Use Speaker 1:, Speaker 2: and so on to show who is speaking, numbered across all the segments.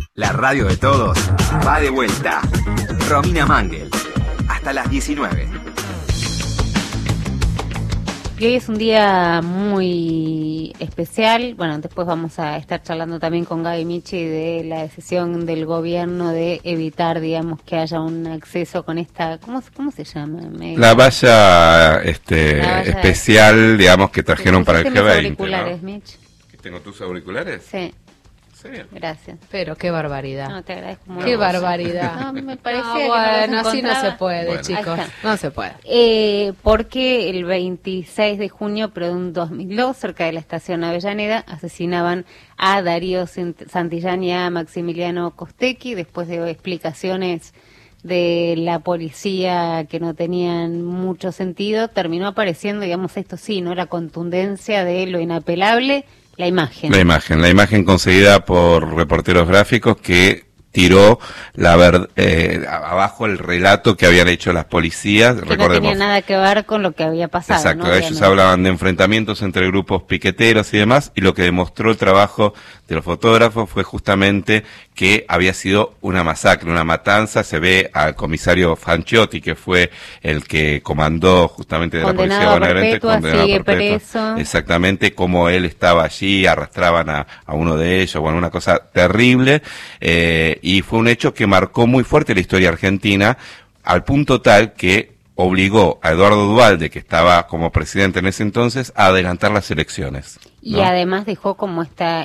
Speaker 1: La radio de todos va de vuelta. Romina Mangel, hasta las 19.
Speaker 2: Y hoy es un día muy especial. Bueno, después vamos a estar charlando también con Gaby Michi de la decisión del gobierno de evitar, digamos, que haya un acceso con esta, ¿cómo se llama?
Speaker 3: La valla, especial, digamos, que trajeron para el G20.
Speaker 2: Auriculares, ¿no? Mitch.
Speaker 3: ¿Tengo tus auriculares?
Speaker 2: Sí.
Speaker 3: Sí.
Speaker 2: Gracias.
Speaker 4: Pero qué barbaridad.
Speaker 2: No, te agradezco mucho.
Speaker 4: Qué barbaridad.
Speaker 2: No, me parecía
Speaker 4: que bueno,
Speaker 2: no
Speaker 4: así no se puede,
Speaker 3: bueno,
Speaker 4: chicos. No se puede.
Speaker 2: Porque el 26 de junio, pero de un 2002, cerca de la estación Avellaneda, asesinaban a Darío Santillán y a Maximiliano Costecchi, después de explicaciones de la policía que no tenían mucho sentido, terminó apareciendo, digamos, esto sí, ¿no? La contundencia de lo inapelable. La imagen conseguida por reporteros gráficos que tiró abajo el relato que habían hecho las policías. Que no tenía nada que ver con lo que había pasado.
Speaker 3: Exacto,
Speaker 2: ¿no?
Speaker 3: Ellos hablaban de enfrentamientos entre grupos piqueteros y demás, y lo que demostró el trabajo de los fotógrafos fue justamente que había sido una masacre, una matanza. Se ve al comisario Fanciotti, que fue el que comandó justamente de
Speaker 2: condenado
Speaker 3: la policía bonaerense,
Speaker 2: condenado a perpetuo.
Speaker 3: Exactamente, como él estaba allí, arrastraban a uno de ellos, bueno, una cosa terrible, y fue un hecho que marcó muy fuerte la historia argentina, al punto tal que obligó a Eduardo Duhalde, que estaba como presidente en ese entonces, a adelantar las elecciones, ¿no?
Speaker 2: Y además dejó como esta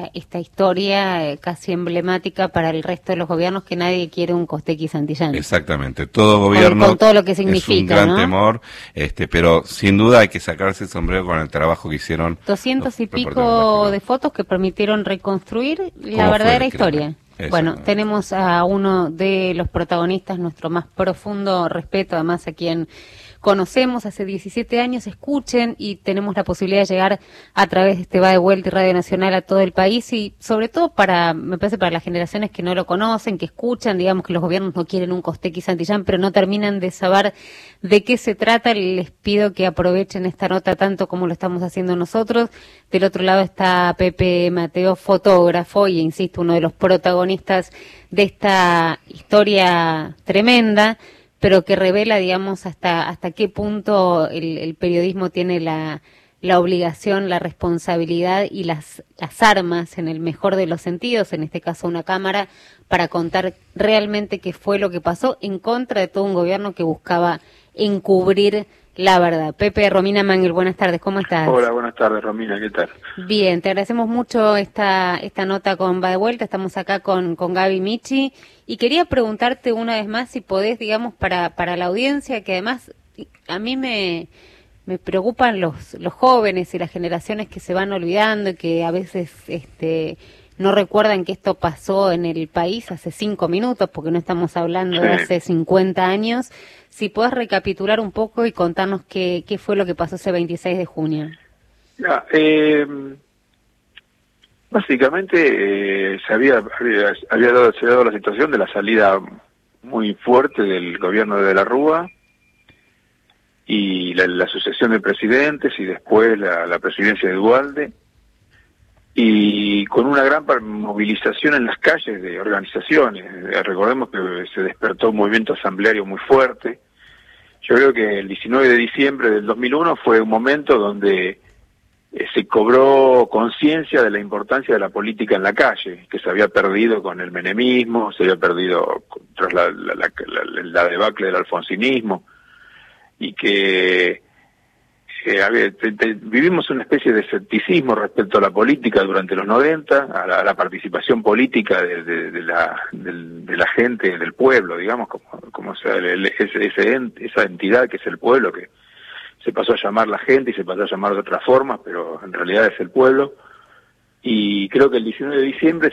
Speaker 2: historia casi emblemática para el resto de los gobiernos, que nadie quiere un Costecchi Santillán.
Speaker 3: Exactamente, todo gobierno
Speaker 2: con todo lo que significa,
Speaker 3: es un gran
Speaker 2: ¿no?
Speaker 3: temor, pero sin duda hay que sacarse el sombrero con el trabajo que hicieron
Speaker 2: 200 y pico de fotos que permitieron reconstruir la verdadera historia. Bueno, tenemos a uno de los protagonistas, nuestro más profundo respeto, además a quien conocemos hace 17 años, escuchen, y tenemos la posibilidad de llegar a través de este Va de Vuelta y Radio Nacional a todo el país, y sobre todo me parece para las generaciones que no lo conocen, que escuchan, digamos que los gobiernos no quieren un Costecchi Santillán, pero no terminan de saber de qué se trata. Les pido que aprovechen esta nota tanto como lo estamos haciendo nosotros. Del otro lado está Pepe Mateo, fotógrafo, y insisto, uno de los protagonistas de esta historia tremenda, pero que revela, digamos, hasta qué punto el periodismo tiene la obligación, la responsabilidad y las armas, en el mejor de los sentidos, en este caso una cámara, para contar realmente qué fue lo que pasó en contra de todo un gobierno que buscaba encubrir la verdad. Pepe, Romina Mangel, buenas tardes, ¿cómo estás?
Speaker 5: Hola, buenas tardes, Romina, ¿qué tal?
Speaker 2: Bien, te agradecemos mucho esta nota con Va de Vuelta. Estamos acá con Gaby Michi, y quería preguntarte una vez más si podés, digamos, para la audiencia, que además a mí me preocupan los jóvenes y las generaciones que se van olvidando y que a veces no recuerdan que esto pasó en el país hace 5 minutos, porque no estamos hablando de hace 50 años. Si podés recapitular un poco y contarnos qué fue lo que pasó ese 26 de junio.
Speaker 5: Básicamente se había dado la situación de la salida muy fuerte del gobierno de la Rúa y la sucesión de presidentes, y después la presidencia de Duhalde, y con una gran movilización en las calles de organizaciones. Recordemos que se despertó un movimiento asambleario muy fuerte. Yo creo que el 19 de diciembre del 2001 fue un momento donde se cobró conciencia de la importancia de la política en la calle, que se había perdido con el menemismo, se había perdido tras la debacle del alfonsinismo, y que vivimos una especie de escepticismo respecto a la política durante los 90, a la participación política de la gente, del pueblo, digamos, como sea esa entidad que es el pueblo, que se pasó a llamar la gente y se pasó a llamar de otras formas, pero en realidad es el pueblo. Y creo que el 19 de diciembre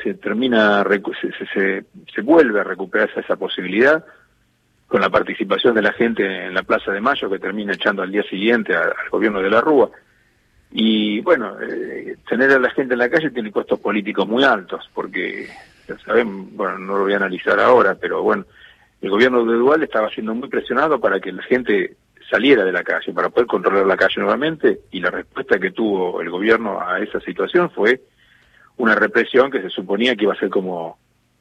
Speaker 5: se vuelve a recuperar esa posibilidad, con la participación de la gente en la Plaza de Mayo, que termina echando al día siguiente al gobierno de la Rúa. Y bueno, tener a la gente en la calle tiene costos políticos muy altos, porque ya saben, bueno, no lo voy a analizar ahora, pero bueno, el gobierno de Duhalde estaba siendo muy presionado para que la gente saliera de la calle, para poder controlar la calle nuevamente, y la respuesta que tuvo el gobierno a esa situación fue una represión que se suponía que iba a ser como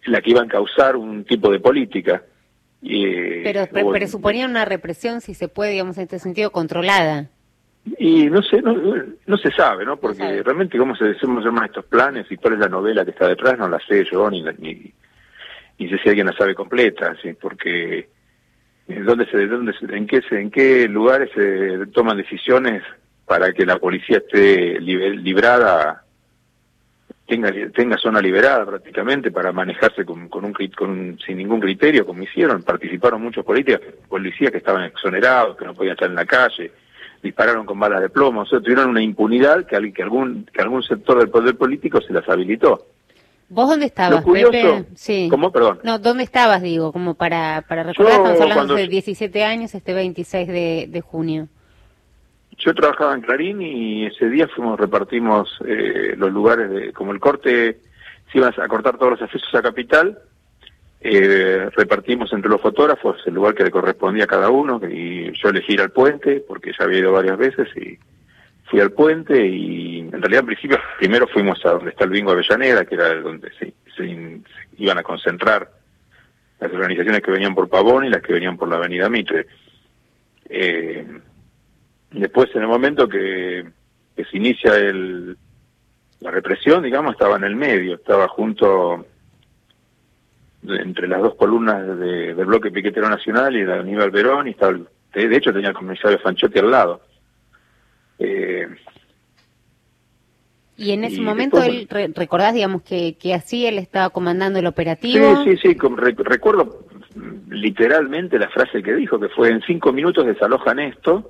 Speaker 5: la que iba a encauzar un tipo de política.
Speaker 2: Pero suponía una represión, si se puede, digamos, en este sentido, controlada.
Speaker 5: Y no sé, no se sabe, ¿no? Porque realmente cómo se llaman estos planes y cuál es la novela que está detrás, no la sé yo, ni sé si alguien la sabe completa, ¿sí? Porque en qué lugares se toman decisiones para que la policía esté librada, tenga zona liberada prácticamente para manejarse sin ningún criterio, como hicieron. Participaron muchos policías que estaban exonerados, que no podían estar en la calle, dispararon con balas de plomo, o sea, tuvieron una impunidad que algún sector del poder político se las habilitó.
Speaker 2: ¿Vos dónde estabas,
Speaker 5: curioso,
Speaker 2: Pepe? Sí.
Speaker 5: ¿Cómo? Perdón.
Speaker 2: No, ¿dónde estabas, digo, como para recordar? Estamos hablando de 17 años, 26 de junio.
Speaker 5: Yo trabajaba en Clarín y ese día repartimos los lugares, como el corte, se iban a cortar todos los accesos a Capital, repartimos entre los fotógrafos el lugar que le correspondía a cada uno, y yo elegí ir al puente, porque ya había ido varias veces, y fui al puente, y en realidad al principio, primero fuimos a donde está el Bingo Avellaneda, que era donde se iban a concentrar las organizaciones que venían por Pavón y las que venían por la Avenida Mitre. Después, en el momento que se inicia la represión, digamos, estaba en el medio, estaba junto entre las dos columnas del bloque piquetero nacional y la Aníbal Verón, y de hecho tenía el comisario Fanchotti al lado.
Speaker 2: Y en ese momento después, él, ¿recordás, digamos, que así él estaba comandando el operativo?
Speaker 5: Sí, recuerdo literalmente la frase que dijo, que fue: en 5 minutos desalojan esto.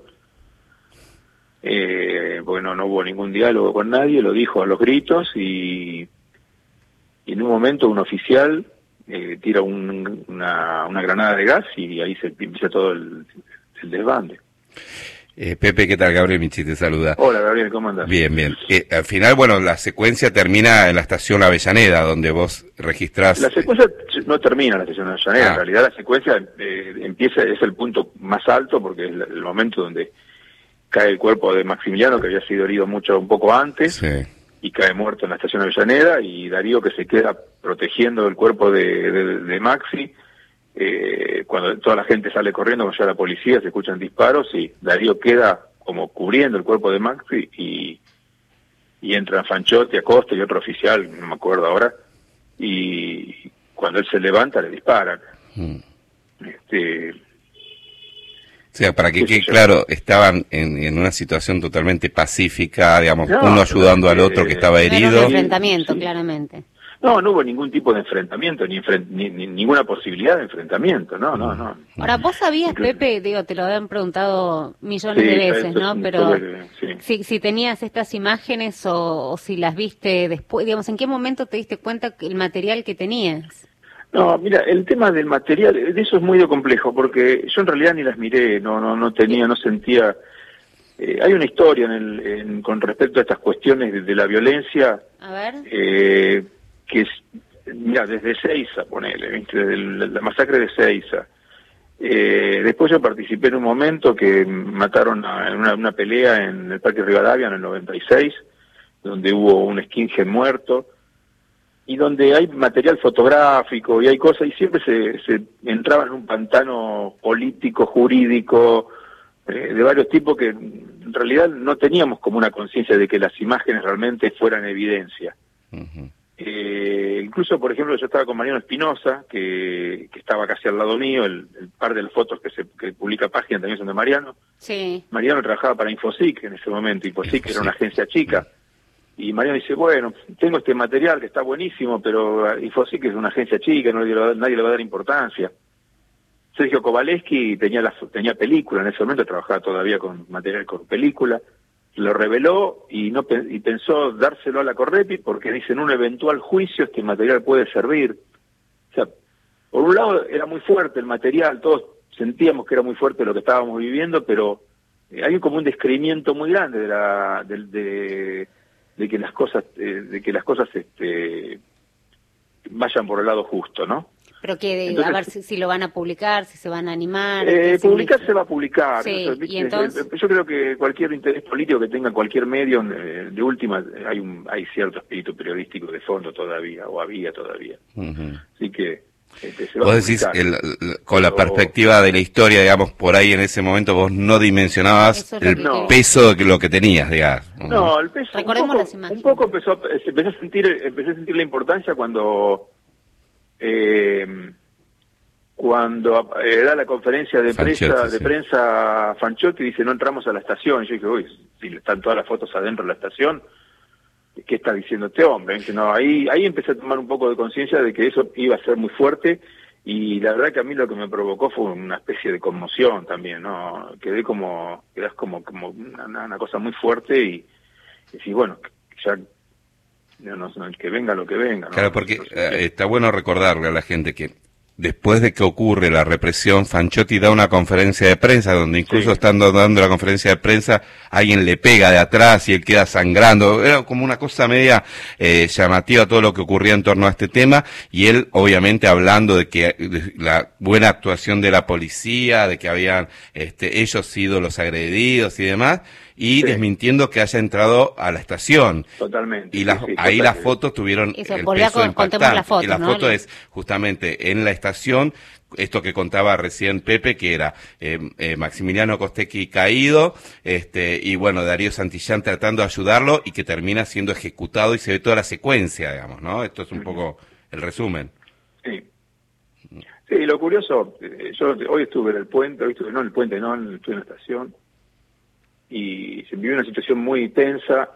Speaker 5: Bueno, no hubo ningún diálogo con nadie, lo dijo a los gritos, y en un momento un oficial tira una granada de gas, y ahí se empieza todo el desbande.
Speaker 3: Pepe, ¿qué tal? Gabriel Michi te saluda.
Speaker 5: Hola, Gabriel, ¿cómo andás?
Speaker 3: Bien. Al final, bueno, la secuencia termina en la estación Avellaneda, donde vos registrás...
Speaker 5: La secuencia no termina en la estación Avellaneda, en realidad la secuencia empieza, es el punto más alto, porque es el momento donde cae el cuerpo de Maximiliano, que había sido herido un poco antes, sí, y cae muerto en la estación Avellaneda, y Darío, que se queda protegiendo el cuerpo de Maxi. Cuando toda la gente sale corriendo, cuando llega la policía, se escuchan disparos, y Darío queda como cubriendo el cuerpo de Maxi, y entran Fanchotti, Acosta y otro oficial, no me acuerdo ahora, y cuando él se levanta le disparan.
Speaker 3: O sea, para que quede claro, estaban en una situación totalmente pacífica, digamos, uno ayudando al otro que estaba herido.
Speaker 2: No era un enfrentamiento, sí, claramente.
Speaker 5: No hubo ningún tipo de enfrentamiento, ni ninguna posibilidad de enfrentamiento, no.
Speaker 2: Ahora, vos sabías, Pepe, digo, te lo habían preguntado millones de veces, ¿no? Pero si tenías estas imágenes o si las viste después, digamos, ¿en qué momento te diste cuenta que el material que tenías?
Speaker 5: No, mira, el tema del material, de eso es muy complejo, porque yo en realidad ni las miré, no sentía... hay una historia con respecto a estas cuestiones de la violencia.
Speaker 2: A ver.
Speaker 5: Que es, mira, desde Seiza, ponele, ¿viste? Desde la masacre de Seiza. Después yo participé en un momento que mataron en una pelea en el Parque Rivadavia en el 96, donde hubo un skinhead muerto, y donde hay material fotográfico y hay cosas, y siempre se entraba en un pantano político, jurídico, de varios tipos, que en realidad no teníamos como una conciencia de que las imágenes realmente fueran evidencia. Uh-huh. Incluso, por ejemplo, yo estaba con Mariano Espinosa, que estaba casi al lado mío, el par de las fotos que publica Página también son de Mariano.
Speaker 2: Sí.
Speaker 5: Mariano trabajaba para Infosic en ese momento, Infosic era una agencia chica, y Mariano dice, bueno, tengo este material que está buenísimo, pero Infosic es una agencia chica, nadie le va a dar importancia. Sergio Kowaleski tenía película en ese momento, trabajaba todavía con material con película, lo reveló y pensó dárselo a la Correpi, porque dice, en un eventual juicio este material puede servir. O sea, por un lado era muy fuerte el material, todos sentíamos que era muy fuerte lo que estábamos viviendo, pero hay como un descreimiento muy grande de que las cosas vayan por el lado justo, ¿no?
Speaker 2: Pero que,
Speaker 5: Entonces,
Speaker 2: a ver si lo van a publicar, si se van a animar.
Speaker 5: Publicar se va a publicar.
Speaker 2: Sí,
Speaker 5: ¿no?
Speaker 2: y entonces...
Speaker 5: Yo creo que cualquier interés político que tenga cualquier medio, de última, hay cierto espíritu periodístico de fondo todavía, o había todavía. Así que se va
Speaker 3: vos
Speaker 5: a
Speaker 3: decís,
Speaker 5: publicar.
Speaker 3: con la perspectiva de la historia, digamos, por ahí en ese momento vos no dimensionabas el peso de lo que tenías, digamos.
Speaker 5: No, el peso.
Speaker 2: Recordemos las imágenes.
Speaker 5: Un poco empecé a sentir la importancia cuando da la conferencia de prensa Fanchotti, dice no entramos a la estación. Yo dije, uy, si están todas las fotos adentro de la estación, ¿qué está diciendo este hombre? Que no, ahí empecé a tomar un poco de conciencia de que eso iba a ser muy fuerte, y la verdad que a mí lo que me provocó fue una especie de conmoción también, ¿no? Quedás como una cosa muy fuerte, y decís, bueno, ya no, que venga lo que venga, ¿no?
Speaker 3: Claro, porque está bueno recordarle a la gente que después de que ocurre la represión, Fanchotti da una conferencia de prensa, donde incluso estando dando la conferencia de prensa, alguien le pega de atrás y él queda sangrando. Era como una cosa media llamativa todo lo que ocurría en torno a este tema, y él obviamente hablando de la buena actuación de la policía, de que habían ellos sido los agredidos y demás, y desmintiendo que haya entrado a la estación.
Speaker 5: Totalmente.
Speaker 3: Y ahí las fotos tuvieron el peso impactante.
Speaker 2: La foto,
Speaker 3: y la
Speaker 2: ¿no?
Speaker 3: foto es justamente en la estación, esto que contaba recién Pepe, que era Maximiliano Costecchi caído, y bueno, Darío Santillán tratando de ayudarlo, y que termina siendo ejecutado, y se ve toda la secuencia, digamos, ¿no? Esto es un poco el resumen.
Speaker 5: Sí. Sí, lo curioso, yo hoy estuve en el puente, estuve en la estación, y se vivió una situación muy tensa,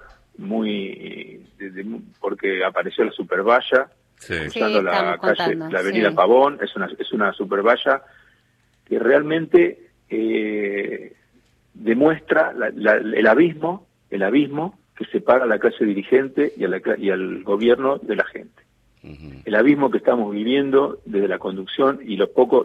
Speaker 5: porque apareció la supervalla, cruzando la calle, la avenida Pavón. Es una supervalla que realmente demuestra el abismo que separa a la clase dirigente y al gobierno de la gente. El abismo que estamos viviendo desde la conducción, y la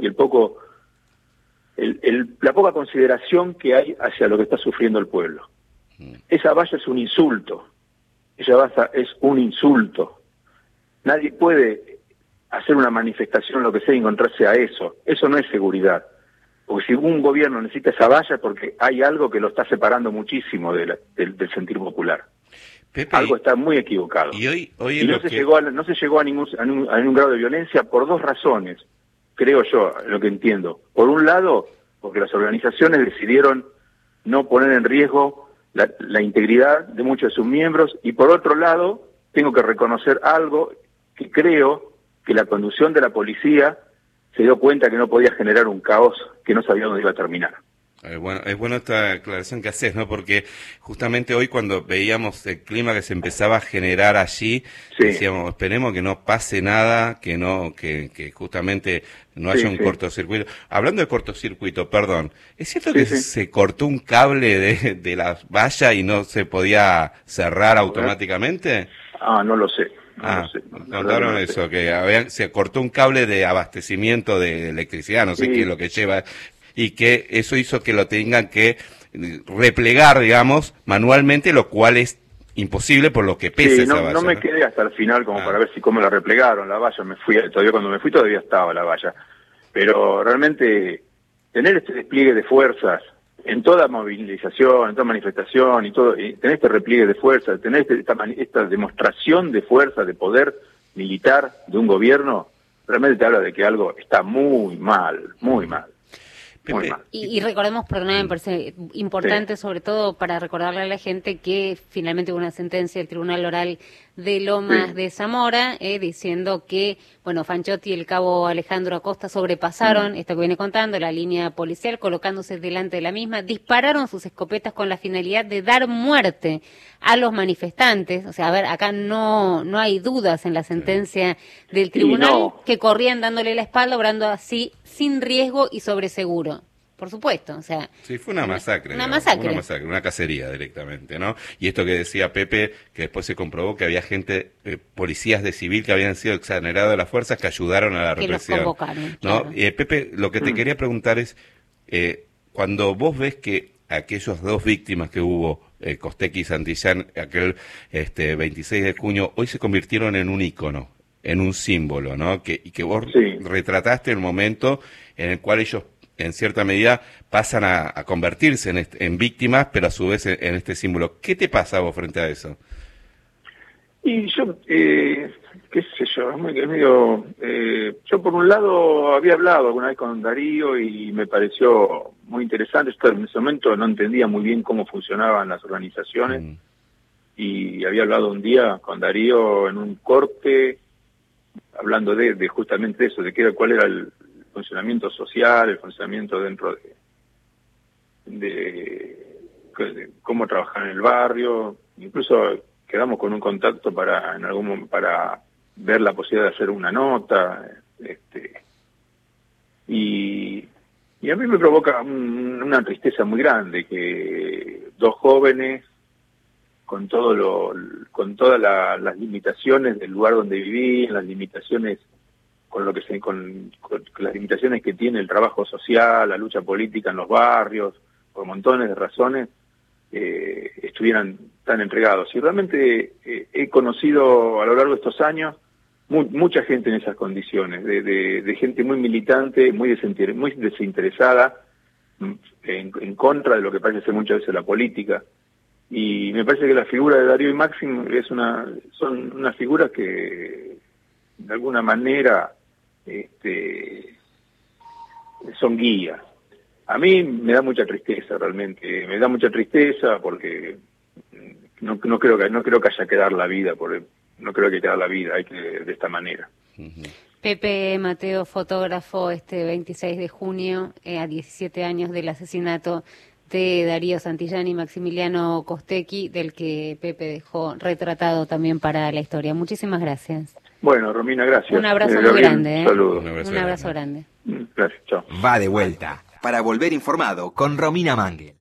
Speaker 5: poca consideración que hay hacia lo que está sufriendo el pueblo. Esa valla es un insulto. Esa valla es un insulto. Nadie puede hacer una manifestación, lo que sea, y encontrarse a eso. Eso no es seguridad. Porque si un gobierno necesita esa valla es porque hay algo que lo está separando muchísimo del sentir popular. Pepe, algo está muy equivocado. Y no se llegó a ningún grado de violencia por dos razones, creo yo, lo que entiendo. Por un lado, porque las organizaciones decidieron no poner en riesgo la integridad de muchos de sus miembros, y por otro lado, tengo que reconocer algo, que creo que la conducción de la policía se dio cuenta que no podía generar un caos que no sabía dónde iba a terminar.
Speaker 3: Bueno, es bueno esta aclaración que haces, ¿no? Porque justamente hoy, cuando veíamos el clima que se empezaba a generar allí, decíamos, esperemos que no pase nada, que justamente no haya un cortocircuito. Hablando de cortocircuito, perdón, ¿es cierto que se cortó un cable de la valla y no se podía cerrar automáticamente?
Speaker 5: No lo sé.
Speaker 3: Contaron eso, que se cortó un cable de abastecimiento de electricidad, no sé qué es lo que lleva, y que eso hizo que lo tengan que replegar, digamos, manualmente, lo cual es imposible por lo que pesa esa valla.
Speaker 5: No me quedé hasta el final como para ver cómo la replegaron la valla. Cuando me fui todavía estaba la valla. Pero realmente tener este despliegue de fuerzas en toda movilización, en toda manifestación, y tener este repliegue de fuerzas, tener esta demostración de fuerza, de poder militar de un gobierno, realmente te habla de que algo está muy mal, muy mal.
Speaker 2: Y recordemos, perdóname, me parece importante, sobre todo para recordarle a la gente, que finalmente hubo una sentencia del Tribunal Oral de Lomas de Zamora, diciendo que, bueno, Fanchotti y el cabo Alejandro Acosta sobrepasaron esto que viene contando, la línea policial, colocándose delante de la misma, dispararon sus escopetas con la finalidad de dar muerte a los manifestantes. O sea, a ver, acá no hay dudas en la sentencia del tribunal, que corrían dándole la espalda, obrando así sin riesgo y sobre seguro. Por supuesto, o sea... Sí,
Speaker 3: fue una masacre. Una cacería directamente, ¿no? Y esto que decía Pepe, que después se comprobó que había gente, policías de civil que habían sido exonerados de las fuerzas, que ayudaron a la represión.
Speaker 2: Que los convocaron,
Speaker 3: ¿no?
Speaker 2: Claro.
Speaker 3: Pepe, lo que te quería preguntar es, cuando vos ves que aquellos dos víctimas que hubo, Costecchi y Santillán, aquel 26 de junio, hoy se convirtieron en un ícono. en un símbolo, ¿no? Y que vos
Speaker 5: sí.
Speaker 3: retrataste el momento en el cual ellos, en cierta medida, pasan a convertirse en víctimas, pero a su vez en este símbolo. ¿Qué te pasa a vos frente a eso?
Speaker 5: Y yo, qué sé yo, es medio... yo por un lado había hablado alguna vez con Darío y me pareció muy interesante. Yo en ese momento no entendía muy bien cómo funcionaban las organizaciones. Y había hablado un día con Darío en un corte, hablando de justamente eso, de cuál era el funcionamiento social, el funcionamiento dentro de cómo trabajar en el barrio. Incluso quedamos con un contacto para ver la posibilidad de hacer una nota, y a mí me provoca una tristeza muy grande que dos jóvenes con todas las limitaciones del lugar donde vivían, las limitaciones con las limitaciones que tiene el trabajo social, la lucha política en los barrios, por montones de razones, estuvieran tan entregados. Y realmente he conocido a lo largo de estos años mucha gente en esas condiciones, de gente muy militante, muy desinteresada, en contra de lo que parece ser muchas veces la política. Y me parece que la figura de Darío y Máximo son unas figuras que de alguna manera son guías. A mí me da mucha tristeza realmente, me da mucha tristeza porque no creo que haya que dar la vida no creo que haya que dar la vida, hay que de esta manera.
Speaker 2: Pepe Mateo, fotógrafo, 26 de junio, a 17 años del asesinato de Darío Santillán y Maximiliano Costecchi, del que Pepe dejó retratado también para la historia. Muchísimas gracias.
Speaker 5: Bueno, Romina, gracias.
Speaker 2: Un abrazo muy grande.
Speaker 5: Saludos.
Speaker 2: Un abrazo grande.
Speaker 5: Gracias, chao.
Speaker 1: Va de vuelta, para volver informado con Romina Mangel.